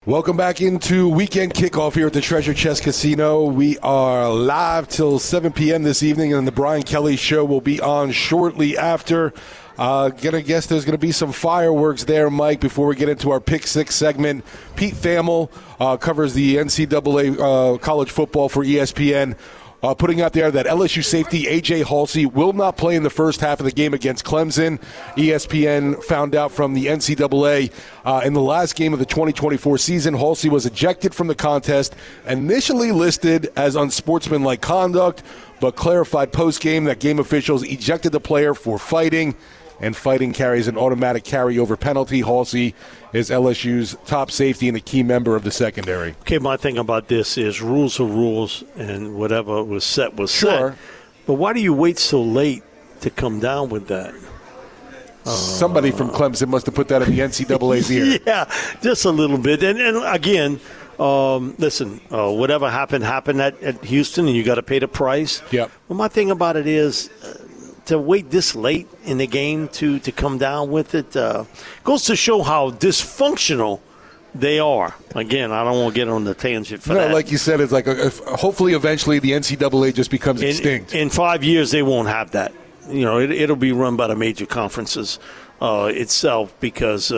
Welcome back into weekend kickoff here at the Treasure Chest Casino. We are live till 7 p.m. this evening, and the Brian Kelly Show will be on shortly after. Gonna guess there's gonna be some fireworks there, Mike, before we get into our Pick Six segment. Pete Thamel covers the NCAA college football for ESPN. Putting out there that LSU safety A.J. Halsey will not play in the first half of the game against Clemson. ESPN found out from the NCAA in the last game of the 2024 season, Halsey was ejected from the contest, initially listed as unsportsmanlike conduct, but clarified post-game that game officials ejected the player for fighting, and fighting carries an automatic carryover penalty. Halsey is LSU's top safety and a key member of the secondary. Okay, my thing about this is rules are rules, and whatever was set was Sure. set. But why do you wait so late to come down with that? Somebody from Clemson must have put that in the NCAA's ear. Yeah, just a little bit. And again, listen, whatever happened at Houston, and you got to pay the price. Yep. Well, my thing about it is to wait this late in the game to come down with it goes to show how dysfunctional they are. Again, I don't want to get on the tangent for that. Like you said, it's like hopefully eventually the NCAA just becomes extinct. In 5 years, they won't have that. You know, it'll be run by the major conferences itself because,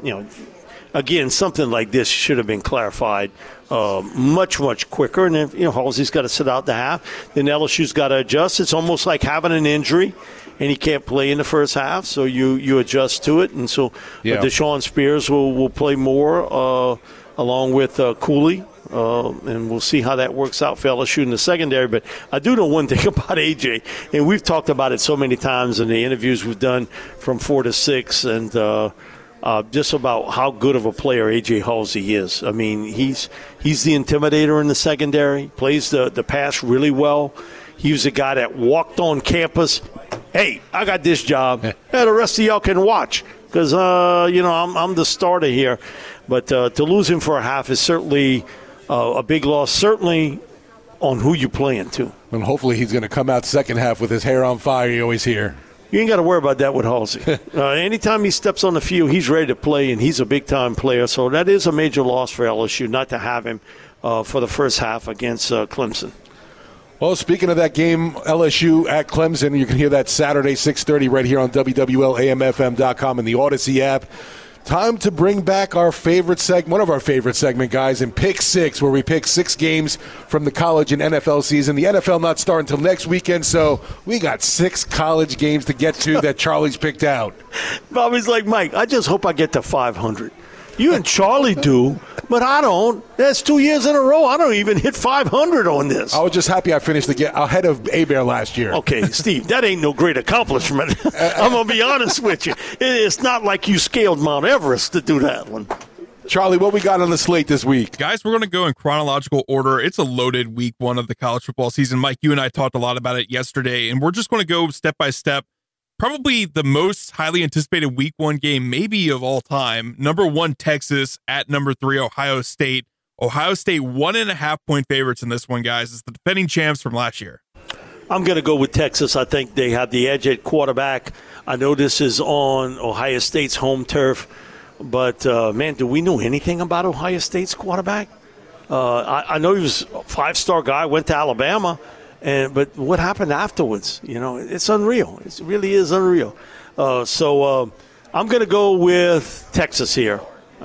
again, something like this should have been clarified much, much quicker. And if, Halsey's got to sit out the half. Then LSU's got to adjust. It's almost like having an injury, and he can't play in the first half, so you adjust to it. And so Deshaun Spears will play more along with Cooley. And we'll see how that works out for LSU in the secondary. But I do know one thing about AJ, and we've talked about it so many times in the interviews we've done from 4 to 6, and just about how good of a player AJ Halsey is. I mean, he's the intimidator in the secondary, plays the pass really well. He was a guy that walked on campus. Hey, I got this job. The rest of y'all can watch because, I'm the starter here. But to lose him for a half is certainly a big loss, certainly on who you're playing to. And hopefully he's going to come out second half with his hair on fire. You always hear. You ain't got to worry about that with Halsey. Anytime he steps on the field, he's ready to play, and he's a big-time player. So that is a major loss for LSU not to have him for the first half against Clemson. Well, speaking of that game, LSU at Clemson, you can hear that Saturday, 6:30 right here on WWLAMFM.com and the Odyssey app. Time to bring back our favorite one of our favorite segment, guys, in Pick Six, where we pick 6 games from the college and NFL season. The NFL not starting until next weekend, so we got 6 college games to get to that Charlie's picked out. Bobby's like, Mike, I just hope I get to 500. You and Charlie do, but I don't. That's 2 years in a row. I don't even hit 500 on this. I was just happy I finished ahead of A-Bear last year. Okay, Steve, that ain't no great accomplishment. I'm going to be honest with you. It's not like you scaled Mount Everest to do that one. Charlie, what we got on the slate this week? Guys, we're going to go in chronological order. It's a loaded week 1 of the college football season. Mike, you and I talked a lot about it yesterday, and we're just going to go step by step. Probably the most highly anticipated week 1 game maybe of all time. Number 1, Texas at number 3, Ohio State. Ohio State 1.5-point favorites in this one, guys. It's the defending champs from last year. I'm going to go with Texas. I think they have the edge at quarterback. I know this is on Ohio State's home turf, but, man, do we know anything about Ohio State's quarterback? I know he was a 5-star guy, went to Alabama. But what happened afterwards? It's unreal. It really is unreal. So I'm going to go with Texas here.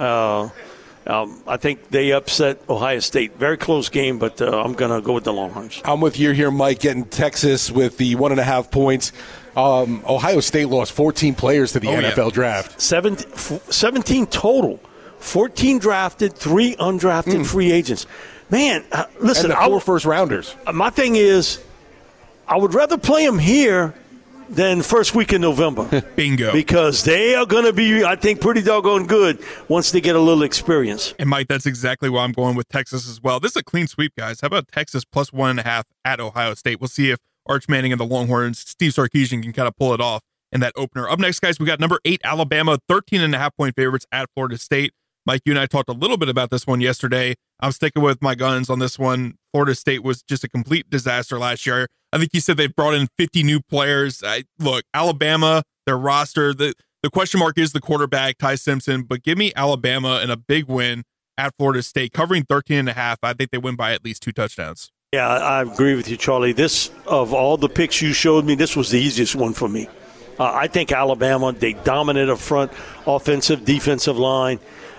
I think they upset Ohio State. Very close game, but I'm going to go with the Longhorns. I'm with you here, Mike, getting Texas with the 1.5 points. Ohio State lost 14 players to the NFL draft. 17 total. 14 drafted, 3 undrafted free agents. Man, listen. And the 4 first-rounders. My thing is, I would rather play them here than first week in November. Bingo. Because they are going to be, I think, pretty doggone good once they get a little experience. And, Mike, that's exactly why I'm going with Texas as well. This is a clean sweep, guys. How about Texas plus 1.5 at Ohio State? We'll see if Arch Manning and the Longhorns, Steve Sarkisian, can kind of pull it off in that opener. Up next, guys, we got number 8, Alabama, 13.5-point favorites at Florida State. Mike, you and I talked a little bit about this one yesterday. I'm sticking with my guns on this one. Florida State was just a complete disaster last year. I think you said they've brought in 50 new players. Look, Alabama, their roster, the question mark is the quarterback, Ty Simpson, but give me Alabama in a big win at Florida State, covering 13.5. I think they win by at least 2 touchdowns. Yeah, I agree with you, Charlie. This, of all the picks you showed me, this was the easiest one for me. I think Alabama, they dominate up front, offensive, defensive line.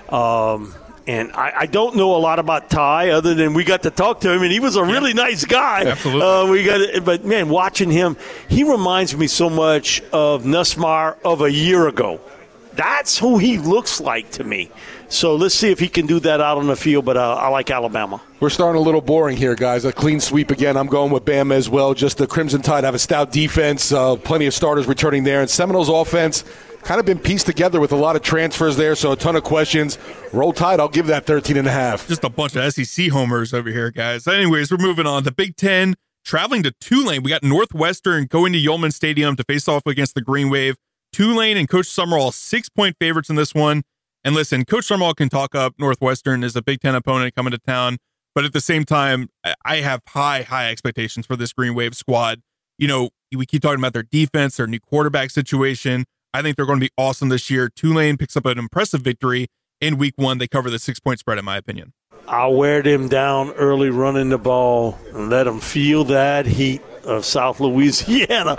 And I don't know a lot about Ty other than we got to talk to him, and he was a really nice guy. Absolutely. But, man, watching him, he reminds me so much of Nussmeier of a year ago. That's who he looks like to me. So let's see if he can do that out on the field, but I like Alabama. We're starting a little boring here, guys. A clean sweep again. I'm going with Bama as well. Just the Crimson Tide have a stout defense, plenty of starters returning there. And Seminoles offense kind of been pieced together with a lot of transfers there, so a ton of questions. Roll Tide, I'll give that 13.5. Just a bunch of SEC homers over here, guys. Anyways, we're moving on. The Big Ten traveling to Tulane. We got Northwestern going to Yulman Stadium to face off against the Green Wave. Tulane and Coach Summerall 6-point favorites in this one. And listen, Coach Summerall can talk up Northwestern as a Big Ten opponent coming to town. But at the same time, I have high expectations for this Green Wave squad. You know, we keep talking about their defense, their new quarterback situation. I think they're going to be awesome this year. Tulane picks up an impressive victory in week 1. They cover the 6-point spread, in my opinion. I'll wear them down early running the ball and let them feel that heat of South Louisiana.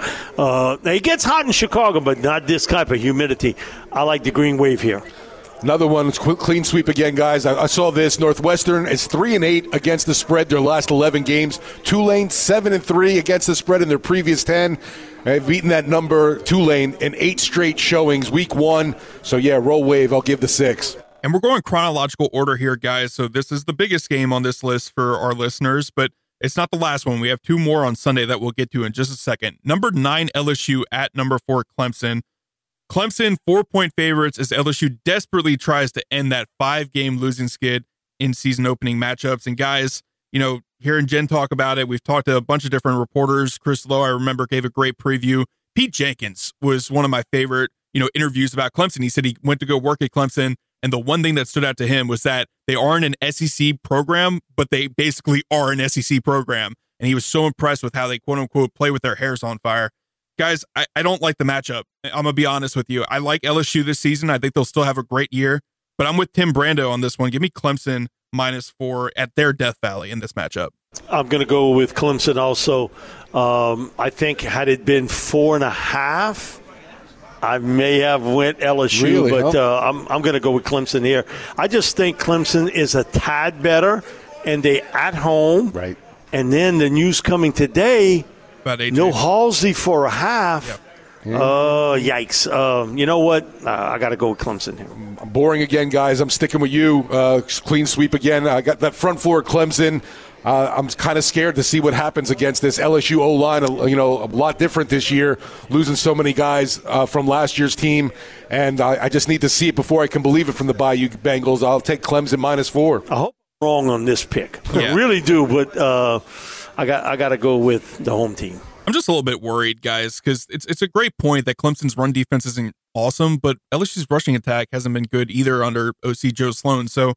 It gets hot in Chicago, but not this type of humidity. I like the Green Wave here. Another one, clean sweep again, guys. I saw this. Northwestern is 3-8 against the spread their last 11 games. Tulane 7-3 against the spread in their previous 10. They've beaten that number, Tulane, in 8 straight showings, week 1. So, yeah, roll Wave. I'll give the 6. And we're going chronological order here, guys. So this is the biggest game on this list for our listeners, but it's not the last one. We have 2 more on Sunday that we'll get to in just a second. Number 9, LSU at number 4, Clemson. Clemson, 4-point favorites as LSU desperately tries to end that 5-game losing skid in season opening matchups. And guys, you know, hearing Jen talk about it, we've talked to a bunch of different reporters. Chris Lowe, I remember, gave a great preview. Pete Jenkins was one of my favorite, interviews about Clemson. He said he went to go work at Clemson, and the one thing that stood out to him was that they aren't an SEC program, but they basically are an SEC program. And he was so impressed with how they, quote unquote, play with their hairs on fire. Guys, I don't like the matchup. I'm going to be honest with you. I like LSU this season. I think they'll still have a great year, but I'm with Tim Brando on this one. Give me Clemson -4 at their Death Valley in this matchup. I'm going to go with Clemson also. I think had it been 4.5, I may have went LSU, really, but I'm going to go with Clemson here. I just think Clemson is a tad better, and they at home. Right. And then the news coming today, no Halsey for a half. Yep. Yikes. You know what? I got to go with Clemson here. I'm boring again, guys. I'm sticking with you. Clean sweep again. I got that front four Clemson. I'm kind of scared to see what happens against this LSU O-line, a lot different this year, losing so many guys from last year's team. And I just need to see it before I can believe it from the Bayou Bengals. I'll take Clemson -4. I hope I'm wrong on this pick. Yeah. I really do, but I got to go with the home team. I'm just a little bit worried, guys, because it's a great point that Clemson's run defense isn't awesome, but LSU's rushing attack hasn't been good either under OC Joe Sloan. So,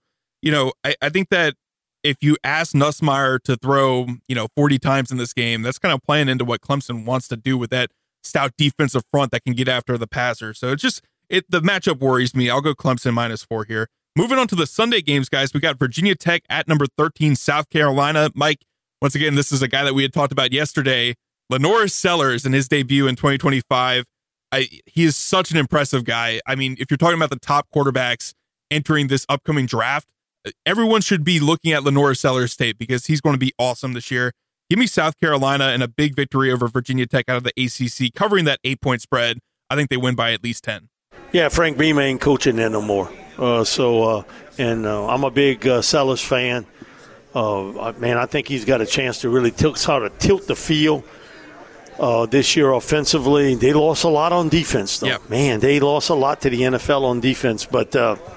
I think that if you ask Nussmeier to throw, 40 times in this game, that's kind of playing into what Clemson wants to do with that stout defensive front that can get after the passer. So the matchup worries me. I'll go Clemson -4 here. Moving on to the Sunday games, guys, we got Virginia Tech at number 13, South Carolina. Mike, once again, this is a guy that we had talked about yesterday. Lenoris Sellers in his debut in 2025. He is such an impressive guy. I mean, if you're talking about the top quarterbacks entering this upcoming draft, everyone should be looking at Lenoris Sellers' tape because he's going to be awesome this year. Give me South Carolina and a big victory over Virginia Tech out of the ACC, covering that 8-point spread. I think they win by at least 10. Yeah, Frank Beam ain't coaching there no more. I'm a big Sellers fan. I think he's got a chance to really tilt the field. This year offensively. They lost a lot on defense, though. Yeah. Man, they lost a lot to the NFL on defense. But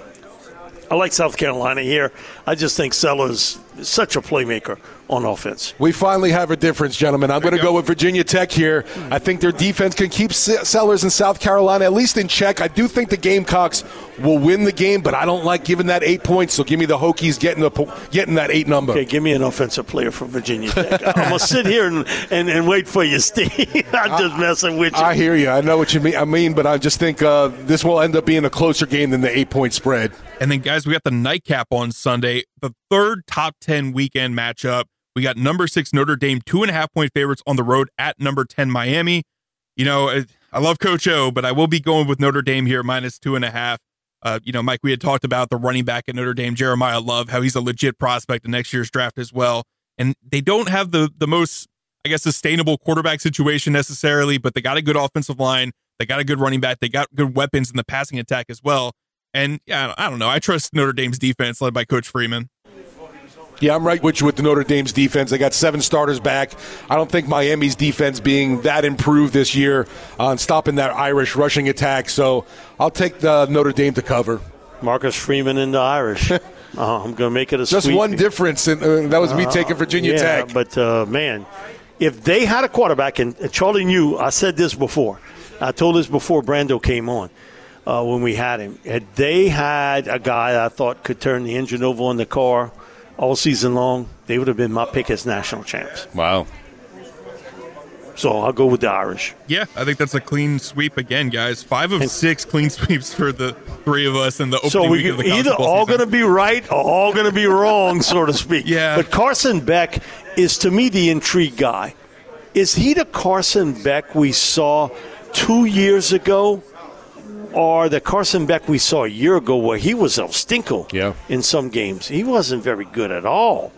I like South Carolina here. I just think Sellers is such a playmaker on offense. We finally have a difference, gentlemen. I'm going to go with Virginia Tech here. I think their defense can keep Sellers in South Carolina at least in check. I do think the Gamecocks will win the game, but I don't like giving that 8 points, so give me the Hokies getting that 8 number. Okay, give me an offensive player for Virginia Tech. I'm going to sit here and wait for you, Steve. I'm just messing with you. I hear you. I know what you mean. But I just think this will end up being a closer game than the 8-point spread. And then, guys, we got the nightcap on Sunday, the third top 10 weekend matchup. We got number 6 Notre Dame, 2.5-point favorites on the road at number 10 Miami. You know, I love Coach O, but I will be going with Notre Dame here, minus 2.5. You know, Mike, we had talked about the running back at Notre Dame, Jeremiah Love, how he's a legit prospect in next year's draft as well. And they don't have the most, I guess, sustainable quarterback situation necessarily, but they got a good offensive line. They got a good running back. They got good weapons in the passing attack as well. And yeah, I don't know. I trust Notre Dame's defense led by Coach Freeman. Yeah, I'm right with you with the Notre Dame's defense. They got 7 starters back. I don't think Miami's defense being that improved this year on stopping that Irish rushing attack. So I'll take the Notre Dame to cover. Marcus Freeman and the Irish. I'm going to make it a just sweep. One difference, and that was me taking Virginia Tech. But, man, if they had a quarterback, and Charlie knew, I said this before. I told this before Brando came on when we had him. Had they had a guy I thought could turn the engine over on the car all season long, they would have been my pick as national champs. Wow. So I'll go with the Irish. Yeah, I think that's a clean sweep again, guys. 5 of 6 clean sweeps for the 3 of us in the opening week of the college either all going to be right or all going to be wrong, so to speak. Yeah. But Carson Beck is, to me, the intrigue guy. Is he the Carson Beck we saw 2 years ago, or the Carson Beck we saw a year ago where he was El Stinko in some games? He wasn't very good at all.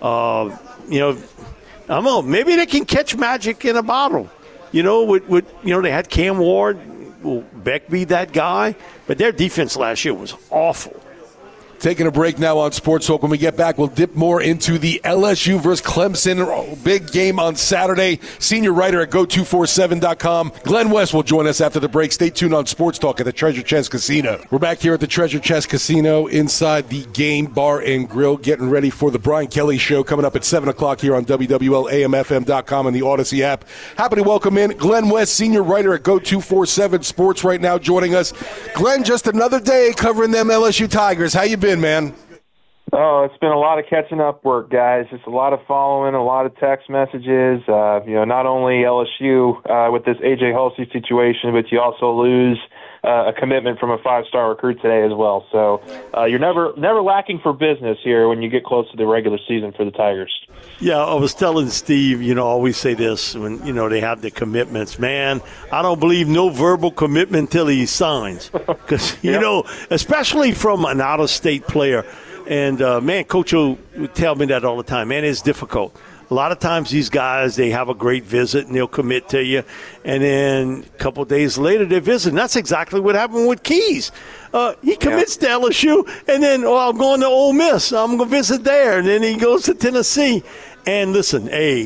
You know, I don't know. Maybe they can catch magic in a bottle. You know, with they had Cam Ward. Will Beck be that guy? But their defense last year was awful. Taking a break now on Sports Talk. When we get back, we'll dip more into the LSU versus Clemson big game on Saturday. Senior writer at Go247.com, Glenn West, will join us after the break. Stay tuned on Sports Talk at the Treasure Chest Casino. We're back here at the Treasure Chest Casino inside the Game Bar and Grill, getting ready for the Brian Kelly Show coming up at 7 o'clock here on WWLAMFM.com and the Odyssey app. Happy to welcome in Glenn West, senior writer at Go247 Sports right now, joining us. Glenn, just another day covering them LSU Tigers. How you been, man? Oh, it's been a lot of catching up work, guys. Just a lot of following, a lot of text messages. Not only LSU with this A.J. Hulsey situation, but you also lose a commitment from a 5-star recruit today as well. So you're never lacking for business here when you get close to the regular season for the Tigers. Yeah, I was telling Steve, I always say this when, they have the commitments. Man, I don't believe no verbal commitment until he signs. Because, especially from an out-of-state player. And, man, Coach O would tell me that all the time. Man, it's difficult. A lot of times these guys, they have a great visit and they'll commit to you. And then a couple of days later, they visit. And that's exactly what happened with Keys. He commits to LSU, and then, I'm going to Ole Miss. I'm going to visit there. And then he goes to Tennessee. And listen,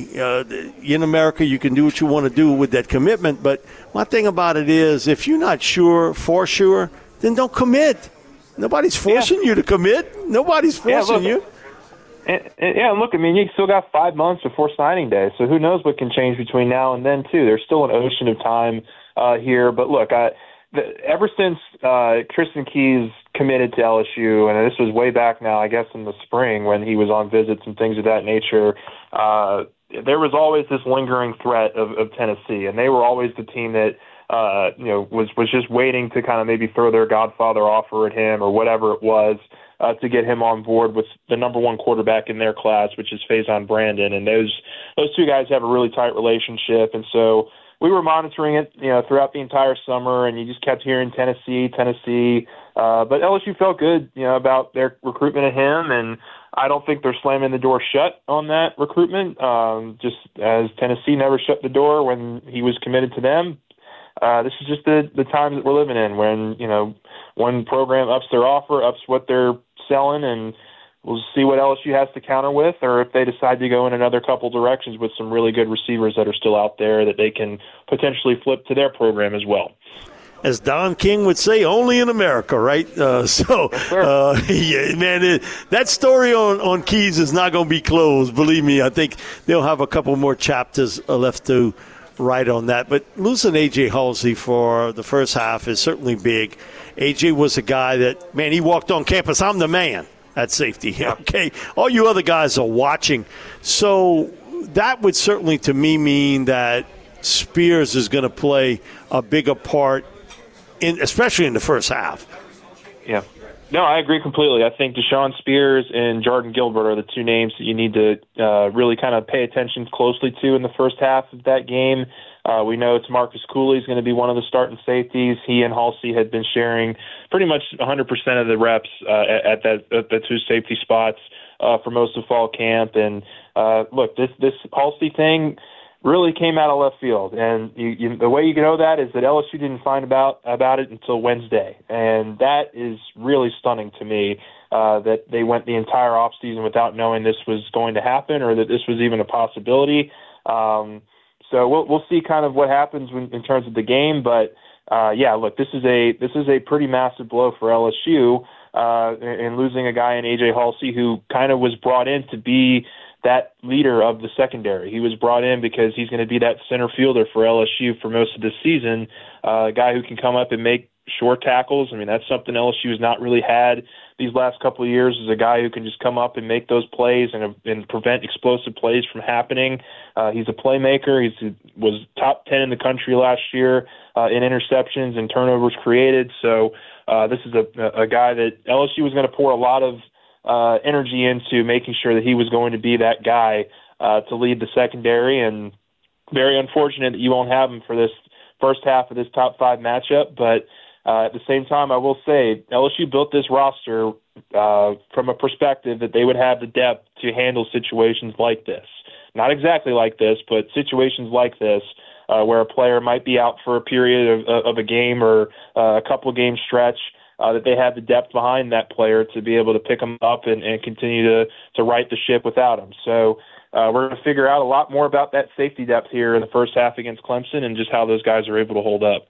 in America, you can do what you want to do with that commitment. But my thing about it is, if you're not sure, for sure, then don't commit. Nobody's forcing you to commit. Nobody's forcing you. And look, I mean, you still got 5 months before signing day, so who knows what can change between now and then, too. There's still an ocean of time here. But, look, ever since Tristan Keys committed to LSU, and this was way back now, I guess in the spring when he was on visits and things of that nature, there was always this lingering threat of Tennessee, and they were always the team that was just waiting to kind of maybe throw their Godfather offer at him or whatever it was to get him on board with the number one quarterback in their class, which is Faison Brandon. And those two guys have a really tight relationship. And so we were monitoring it, throughout the entire summer, and you just kept hearing Tennessee. But LSU felt good, about their recruitment of him, and I don't think they're slamming the door shut on that recruitment, just as Tennessee never shut the door when he was committed to them. This is just the times that we're living in when, one program ups their offer, ups what they're selling, and we'll see what LSU has to counter with, or if they decide to go in another couple directions with some really good receivers that are still out there that they can potentially flip to their program as well. As Don King would say, only in America, right? That story on Keys is not going to be closed. Believe me, I think they'll have a couple more chapters left to write on that. But losing A.J. Hulsey for the first half is certainly big. A.J. was a guy that, man, he walked on campus. I'm the man at safety, okay? All you other guys are watching. So that would certainly, to me, mean that Spears is going to play a bigger part, especially in the first half. Yeah, No, I agree completely. I think Deshaun Spears and Jordan Gilbert are the two names that you need to really kind of pay attention closely to in the first half of that game. We know it's Marcus Cooley is going to be one of the starting safeties. He and Halsey had been sharing pretty much 100% of the reps at the two safety spots for most of fall camp. And look, this Halsey thing really came out of left field, and the way you know that is that LSU didn't find about it until Wednesday, and that is really stunning to me. That they went the entire offseason without knowing this was going to happen or that this was even a possibility. So we'll see kind of what happens in terms of the game, but yeah, look, this is a pretty massive blow for LSU in losing a guy in AJ Halsey who kind of was brought in to be that leader of the secondary. He was brought in because he's going to be that center fielder for LSU for most of the season, a guy who can come up and make short tackles. I mean, that's something LSU has not really had these last couple of years, is a guy who can just come up and make those plays and prevent explosive plays from happening. He's a playmaker. He was top 10 in the country last year in interceptions and turnovers created. So this is a guy that LSU was going to pour a lot of energy into making sure that he was going to be that guy to lead the secondary, and very unfortunate that you won't have him for this first half of this top 5 matchup. But at the same time, I will say LSU built this roster from a perspective that they would have the depth to handle situations like this. Not exactly like this, but situations like this where a player might be out for a period of a game or a couple of game stretch. That they have the depth behind that player to be able to pick him up and continue to right the ship without him. So we're going to figure out a lot more about that safety depth here in the first half against Clemson and just how those guys are able to hold up.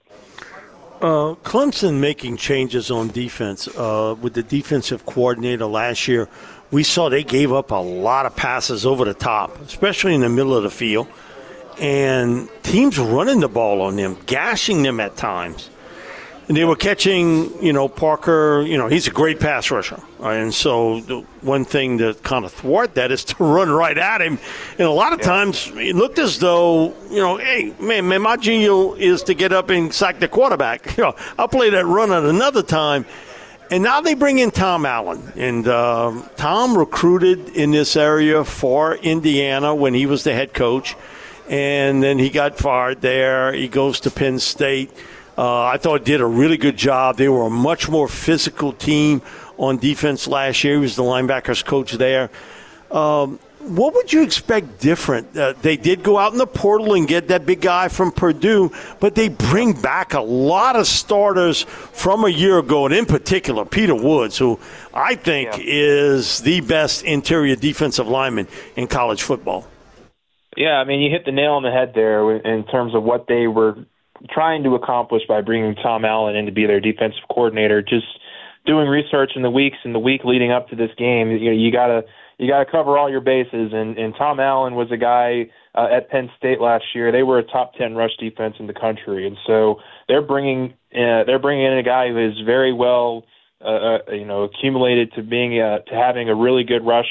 Clemson making changes on defense with the defensive coordinator last year. We saw they gave up a lot of passes over the top, especially in the middle of the field, and teams running the ball on them, gashing them at times. And they were catching, Parker, he's a great pass rusher. And so the one thing to kind of thwart that is to run right at him. And a lot of times it looked as though, hey, man, my genius is to get up and sack the quarterback. I'll play that run at another time. And now they bring in Tom Allen. And Tom recruited in this area for Indiana when he was the head coach. And then he got fired there. He goes to Penn State. I thought did a really good job. They were a much more physical team on defense last year. He was the linebackers coach there. What would you expect different? They did go out in the portal and get that big guy from Purdue, but they bring back a lot of starters from a year ago, and in particular, Peter Woods, who I think is the best interior defensive lineman in college football. Yeah, I mean, you hit the nail on the head there in terms of what they were trying to accomplish by bringing Tom Allen in to be their defensive coordinator. Just doing research in the week leading up to this game, you gotta cover all your bases. And Tom Allen was a guy at Penn State last year. They were a top 10 rush defense in the country, and so they're bringing in a guy who is very well accumulated to being to having a really good rush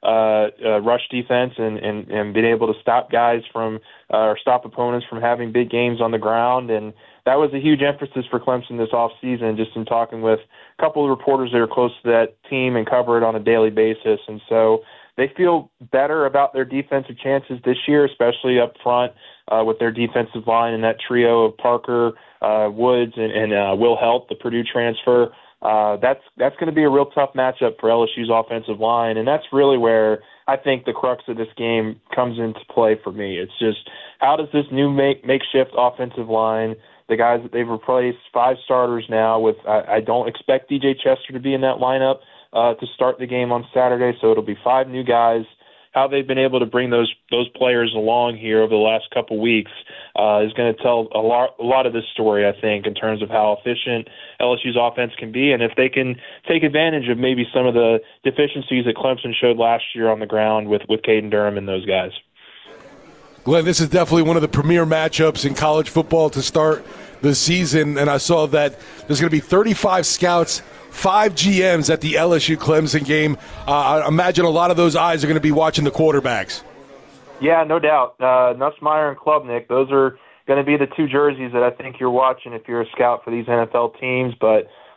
defense and being able to stop guys from or stop opponents from having big games on the ground. And that was a huge emphasis for Clemson this offseason, just in talking with a couple of reporters that are close to that team and cover it on a daily basis. And so they feel better about their defensive chances this year, especially up front with their defensive line and that trio of Parker, Woods, and Will Helt, the Purdue transfer. That's going to be a real tough matchup for LSU's offensive line, and that's really where I think the crux of this game comes into play for me. It's just, how does this new makeshift offensive line, the guys that they've replaced, 5 starters now with, I don't expect DJ Chester to be in that lineup to start the game on Saturday, so it'll be 5 new guys. How they've been able to bring those players along here over the last couple weeks is going to tell a lot of this story, I think, in terms of how efficient LSU's offense can be, and if they can take advantage of maybe some of the deficiencies that Clemson showed last year on the ground with Caden Durham and those guys. Glenn, this is definitely one of the premier matchups in college football to start the season, and I saw that there's going to be 35 scouts, 5 GMs at the LSU-Clemson game. I imagine a lot of those eyes are going to be watching the quarterbacks. Yeah, no doubt. Nussmeier and Klubnik, those are going to be the 2 jerseys that I think you're watching if you're a scout for these NFL teams. But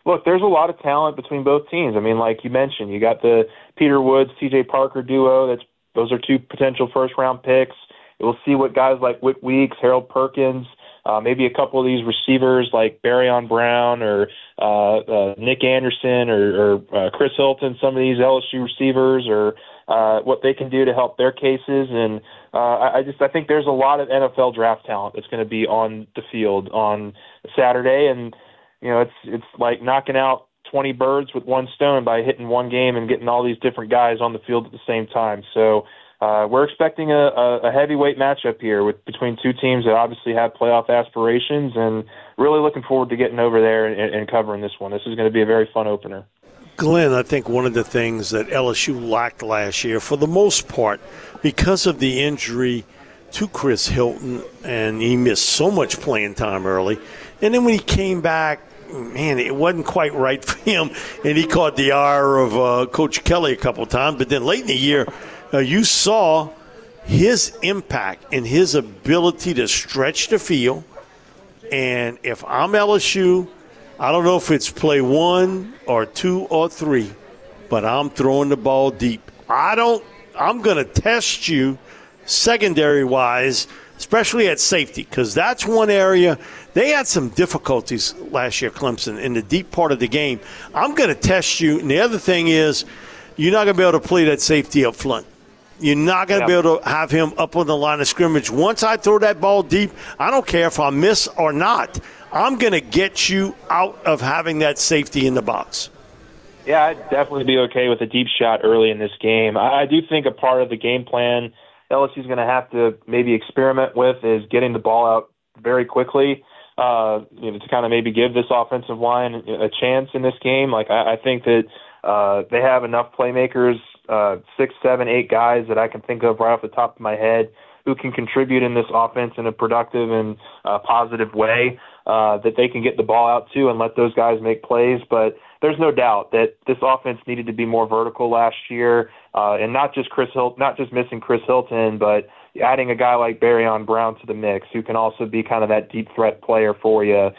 look, there's a lot of talent between both teams. I mean, like you mentioned, you got the Peter Woods, T.J. Parker duo. Those are two potential first-round picks. We'll see what guys like Whit Weeks, Harold Perkins, maybe a couple of these receivers like Barryon Brown or Nick Anderson or Chris Hilton, some of these LSU receivers, or what they can do to help their cases. And I think there's a lot of NFL draft talent that's going to be on the field on Saturday. And, it's like knocking out 20 birds with one stone by hitting one game and getting all these different guys on the field at the same time. So we're expecting a heavyweight matchup here between two teams that obviously have playoff aspirations, and really looking forward to getting over there and covering this one. This is going to be a very fun opener. Glenn, I think one of the things that LSU lacked last year, for the most part, because of the injury to Chris Hilton, and he missed so much playing time early, and then when he came back, man, it wasn't quite right for him, and he caught the ire of Coach Kelly a couple of times. But then late in the year, you saw his impact and his ability to stretch the field. And if I'm LSU, I don't know if it's play 1 or 2 or 3, but I'm throwing the ball deep. I'm going to test you secondary-wise, especially at safety, because that's one area they had some difficulties last year, Clemson, in the deep part of the game. I'm going to test you. And the other thing is, you're not going to be able to play that safety up front. You're not going to be able to have him up on the line of scrimmage. Once I throw that ball deep, I don't care if I miss or not. I'm going to get you out of having that safety in the box. Yeah, I'd definitely be okay with a deep shot early in this game. I do think a part of the game plan LSU's going to have to maybe experiment with is getting the ball out very quickly, to kind of maybe give this offensive line a chance in this game. Like I think that they have enough playmakers, 6, 7, 8 guys that I can think of right off the top of my head who can contribute in this offense in a productive and positive way, that they can get the ball out to and let those guys make plays. But there's no doubt that this offense needed to be more vertical last year, and not just missing Chris Hilton, but adding a guy like Barryon Brown to the mix, who can also be kind of that deep threat player for you.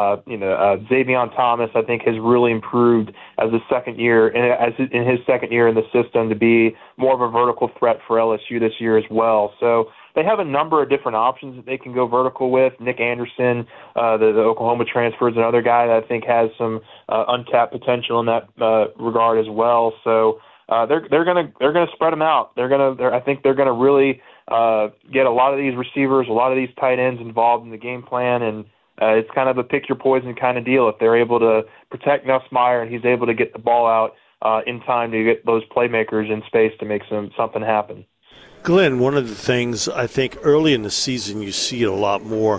Xavion Thomas, I think, has really improved as a second year, in his second year in the system, to be more of a vertical threat for LSU this year as well. So they have a number of different options that they can go vertical with. Nick Anderson, the Oklahoma transfer, is another guy that I think has some untapped potential in that regard as well. So they're gonna spread them out. I think they're gonna really get a lot of these receivers, a lot of these tight ends involved in the game plan, and it's kind of a pick your poison kind of deal. If they're able to protect Nussmeier and he's able to get the ball out in time to get those playmakers in space to make something happen. Glenn, one of the things I think early in the season you see it a lot more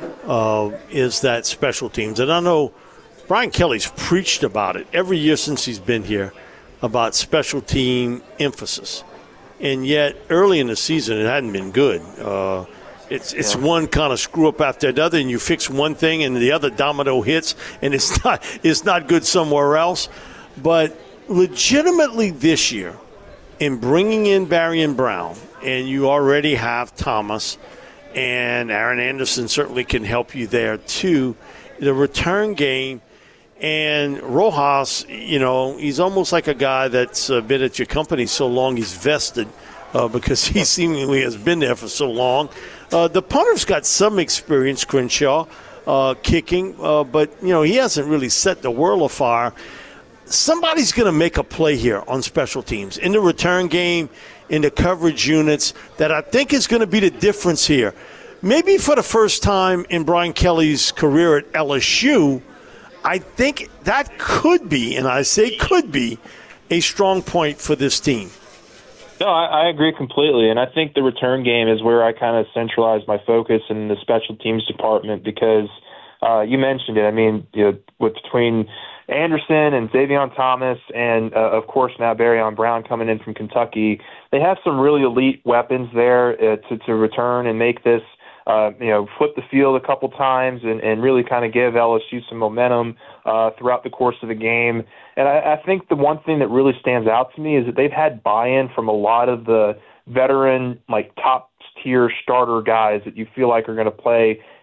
is that special teams. And I know Brian Kelly's preached about it every year since he's been here, about special team emphasis. And yet early in the season it hadn't been good. It's one kind of screw up after another, and you fix one thing and the other domino hits, and it's not good somewhere else. But legitimately this year, in bringing in Barryon Brown, and you already have Thomas, and Aaron Anderson certainly can help you there too, the return game, and Rojas, he's almost like a guy that's been at your company so long he's vested, because he seemingly has been there for so long. The punter's got some experience, Crenshaw, kicking, but he hasn't really set the world afire. Somebody's going to make a play here on special teams in the return game, in the coverage units, that I think is going to be the difference here. Maybe for the first time in Brian Kelly's career at LSU, I think that could be, and I say could be, a strong point for this team. No, I agree completely, and I think the return game is where I kind of centralize my focus in the special teams department, because you mentioned it. I mean, between Anderson and Xavion Thomas and, of course, now Barryon Brown coming in from Kentucky, they have some really elite weapons there to return and make this, flip the field a couple times and really kind of give LSU some momentum throughout the course of the game. And I think the one thing that really stands out to me is that they've had buy-in from a lot of the veteran, top-tier starter guys that you feel like are going to play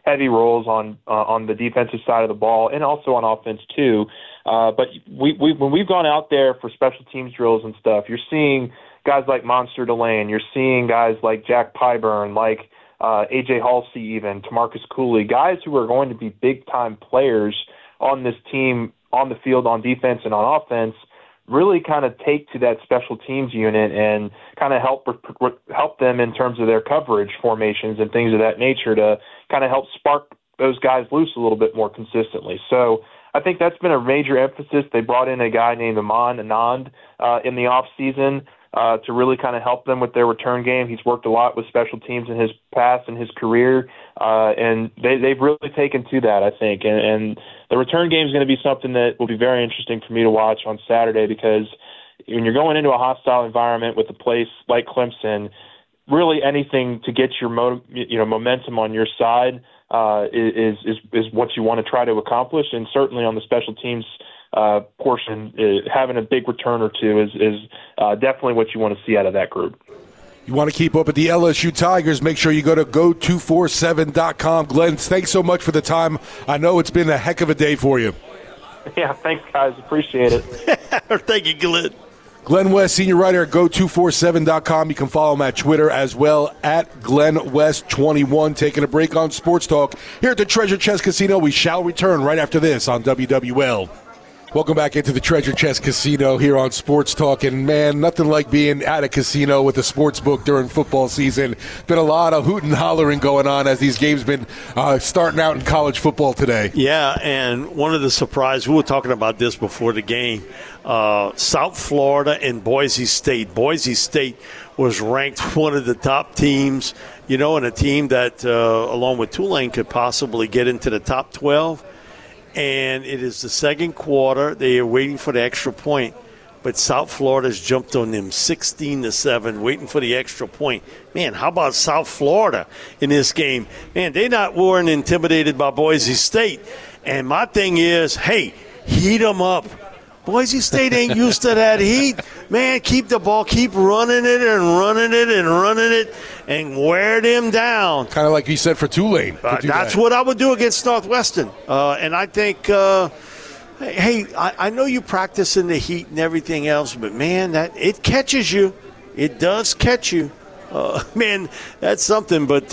heavy roles on the defensive side of the ball and also on offense too. But when we've gone out there for special teams drills and stuff, you're seeing guys like Monster Delane, you're seeing guys like Jack Pyburn, like A.J. Halsey even, Tamarcus Cooley, guys who are going to be big-time players on this team, on the field, on defense and on offense, really kind of take to that special teams unit and kind of help them in terms of their coverage formations and things of that nature to kind of help spark those guys loose a little bit more consistently. So I think that's been a major emphasis. They brought in a guy named Aman Anand in the offseason to really kind of help them with their return game. He's worked a lot with special teams in his past and his career, and they've really taken to that, I think. And the return game is going to be something that will be very interesting for me to watch on Saturday, because when you're going into a hostile environment with a place like Clemson, really anything to get your momentum on your side is what you want to try to accomplish. And certainly on the special teams portion, having a big return or two is definitely what you want to see out of that group. You want to keep up with the LSU Tigers, make sure you go to go247.com. Glenn, thanks so much for the time. I know it's been a heck of a day for you. Yeah, thanks, guys. Appreciate it. Thank you, Glenn. Glenn West, senior writer at go247.com. You can follow him at Twitter as well, at GlennWest21. Taking a break on Sports Talk here at the Treasure Chest Casino. We shall return right after this on WWL. Welcome back into the Treasure Chest Casino here on Sports Talk. And, man, nothing like being at a casino with a sports book during football season. Been a lot of hoot and hollering going on as these games been starting out in college football today. Yeah, and one of the surprises, we were talking about this before the game, South Florida and Boise State. Boise State was ranked one of the top teams, and a team that, along with Tulane, could possibly get into the top 12. And it is the second quarter. They are waiting for the extra point. But South Florida's jumped on them 16-7, waiting for the extra point. Man, how about South Florida in this game? Man, they weren't intimidated by Boise State. And my thing is, hey, heat them up. Boise State ain't used to that heat. Man, keep the ball, keep running it and running it and running it and wear them down. Kind of like you said for Tulane. That's what I would do against Northwestern. And I think, I know you practice in the heat and everything else, but, man, it catches you. It does catch you. Man, that's something. But,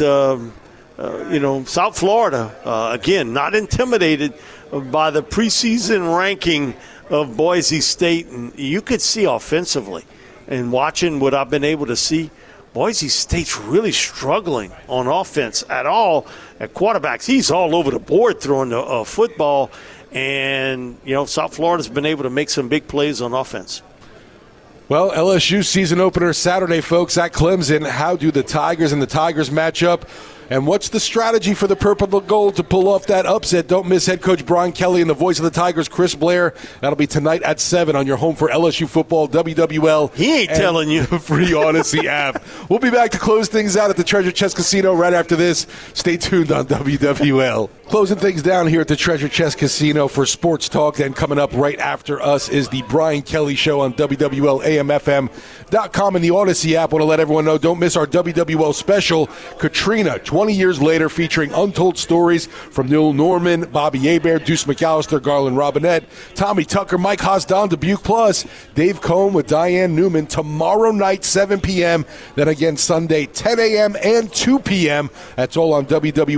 South Florida, again, not intimidated by the preseason ranking of Boise State, and you could see offensively, and watching what I've been able to see, Boise State's really struggling on offense at all. At quarterbacks, he's all over the board throwing the football, and South Florida's been able to make some big plays on offense. Well, LSU season opener Saturday, folks, at Clemson. How do the Tigers and the Tigers match up? And what's the strategy for the Purple and Gold to pull off that upset? Don't miss head coach Brian Kelly and the voice of the Tigers, Chris Blair. That'll be tonight at 7 on your home for LSU football, WWL. He ain't telling you. The free Odyssey app. We'll be back to close things out at the Treasure Chest Casino right after this. Stay tuned on WWL. Closing things down here at the Treasure Chest Casino for Sports Talk. Then coming up right after us is the Brian Kelly Show on WWLAMFM.com and the Odyssey app. Want to let everyone know, don't miss our WWL special, Katrina, 20 years later, featuring untold stories from Neil Norman, Bobby Hebert, Deuce McAllister, Garland Robinette, Tommy Tucker, Mike Hosdon, Dubuque Plus, Dave Cohn with Diane Newman. Tomorrow night, 7 p.m. Then again Sunday, 10 a.m. and 2 p.m. That's all on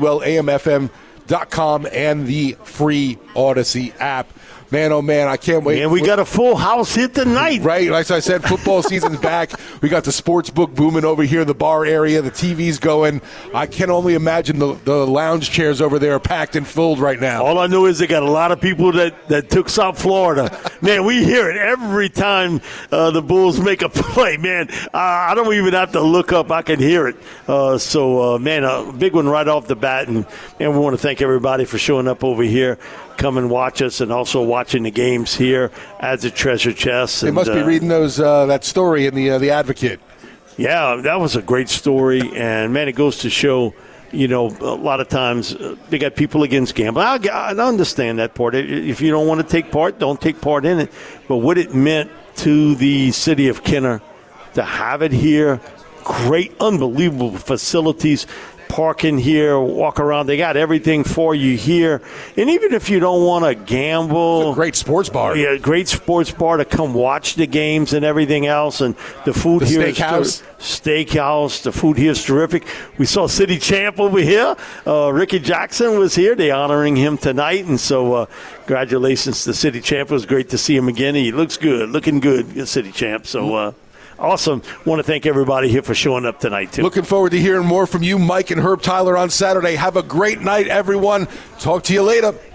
WWLAMFM.com and the free Odyssey app. Man, oh, man, I can't wait. And we got a full house here tonight. Right, like I said, football season's back. We got the sports book booming over here, the bar area, the TV's going. I can only imagine the lounge chairs over there are packed and filled right now. All I know is they got a lot of people that took South Florida. Man, we hear it every time the Bulls make a play. Man, I don't even have to look up. I can hear it. Man, a big one right off the bat. And we want to thank everybody for showing up over here. Come and watch us, and also watching the games here at the Treasure Chest. They must be reading those that story in the Advocate. Yeah, that was a great story, and man, it goes to show, a lot of times they got people against gambling. I understand that part. If you don't want to take part, don't take part in it. But what it meant to the city of Kenner to have it here, great, unbelievable facilities. Park in here, walk around. They got everything for you here. And even if you don't want to gamble. It's a great sports bar. Yeah, great sports bar to come watch the games and everything else. And the food here steakhouse. Steakhouse. The food here is terrific. We saw City Champ over here. Ricky Jackson was here. They're honoring him tonight. And so congratulations to City Champ. It was great to see him again. He looks good, looking good, City Champ. So awesome. Want to thank everybody here for showing up tonight, too. Looking forward to hearing more from you, Mike and Herb Tyler, on Saturday. Have a great night, everyone. Talk to you later.